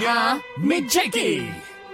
Me Jiggy.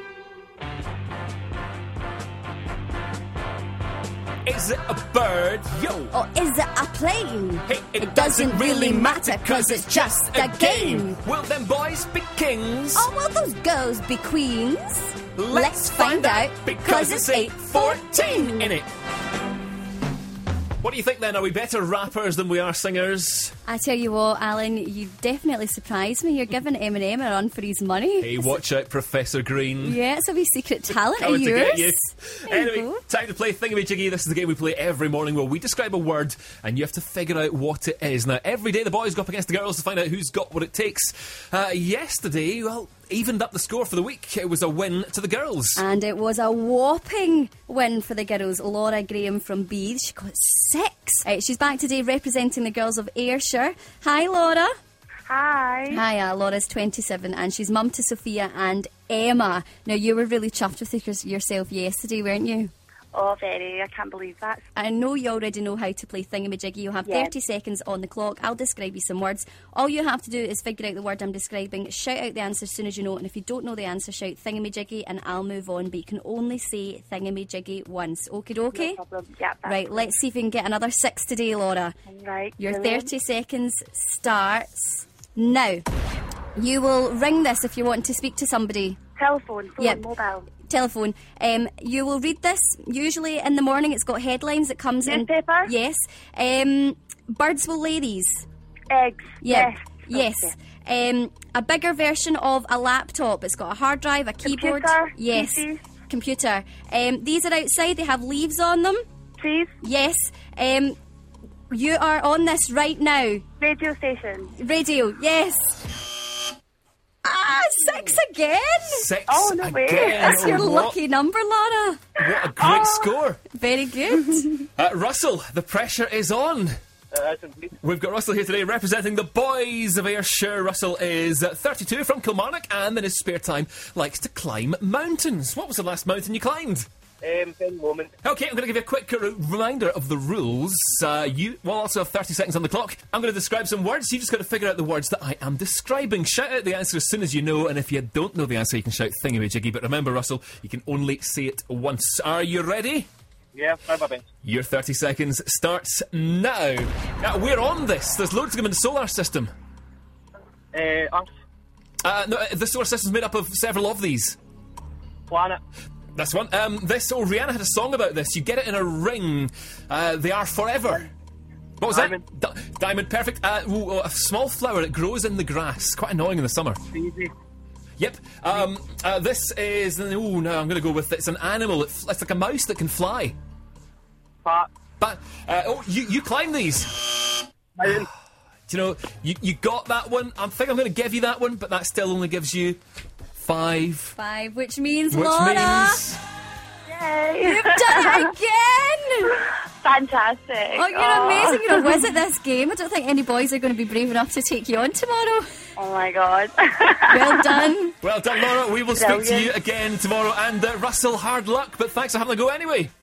Is it a bird? Yo. Or is it a plane? Hey, It doesn't really matter 'cause it's just a game. Will them boys be kings? Oh, will those girls be queens? Let's find out because it's 8:14 in it. What do you think then? Are we better rappers than we are singers? I tell you what, Alan, you definitely surprised me. You're giving Eminem a run for his money. Hey, watch out, Professor Green. Yeah, it's a wee secret talent of Coming to yours. get you. There you Anyway, go. time to play Thingamajiggy. This is the game we play every morning where we describe a word and you have to figure out what it is. Now, every day the boys go up against the girls to find out who's got what it takes. Yesterday, well, evened up the score for the week. It was a win to the girls. And it was a whopping win for the girls. Laura Graham from Beath, she got 6. She's back today representing the girls of Ayrshire. Hi, Laura. Hi. Hi, Laura's 27 and she's mum to Sophia and Emma. Now, you were really chuffed with yourself yesterday, weren't you? Oh, very. I can't believe that. I know you already know how to play Thingamajiggy. You have Yeah. 30 seconds on the clock. I'll describe you some words. All you have to do is figure out the word I'm describing, shout out the answer as soon as you know it, and if you don't know the answer, shout Thingamajiggy and I'll move on, but you can only say Thingamajiggy once. Okie dokie? No problem. Yeah, that's Right, let's see if we can get another 6 today, Laura. right. Your Brilliant. 30 seconds starts now. You will ring this if you want to speak to somebody. Telephone, phone, Yep. mobile. Telephone. You will read this usually in the morning. It's got headlines that comes Newspaper? in. Yes. Birds will lay these. Eggs. Yeah. Yes. Yes. A bigger version of a laptop. It's got a hard drive, a keyboard. Computer, Yes. PC. Computer. These are outside. They have leaves on them. Trees. Yes. You are on this right now. Radio station. Radio. Yes. 6 again. 6 Oh, no way. again. That's your What- lucky number, Laura. What a great score. Very good. Russell, the pressure is on. We've got Russell here today representing the boys of Ayrshire. Russell is 32 from Kilmarnock and in his spare time likes to climb mountains. What was the last mountain you climbed? Moment. Okay, I'm going to give you a quick reminder of the rules. You will also have 30 seconds on the clock. I'm going to describe some words. You just got to figure out the words that I am describing. Shout out the answer as soon as you know, and if you don't know the answer, you can shout Thingamajiggy. But remember, Russell, you can only say it once. Are you ready? Yeah, try my best. Your 30 seconds starts now. We're on this. There's loads of them in the solar system. Earth, No, the solar system's made up of several of these. planet, That's one. Rihanna had a song about this. You get it in a ring. They are forever. What was Diamond. that? Diamond, perfect. A small flower that grows in the grass. Quite annoying in the summer. easy. Yep. This is... Oh, no, I'm going to go with... It's an animal. It's like a mouse that can fly. Fat, But, you climb these. mountain, Do you know, you got that one. I think I'm going to give you that one, but that still only gives you 5. 5, which means Which Laura. means... Yay. You've done it again! Fantastic. Oh, you're amazing. You're a whiz at this game. I don't think any boys are going to be brave enough to take you on tomorrow. Oh my god. Well done. Well done, Laura. We will speak to Brilliant. you again tomorrow. And Russell, hard luck, but thanks for having a go anyway.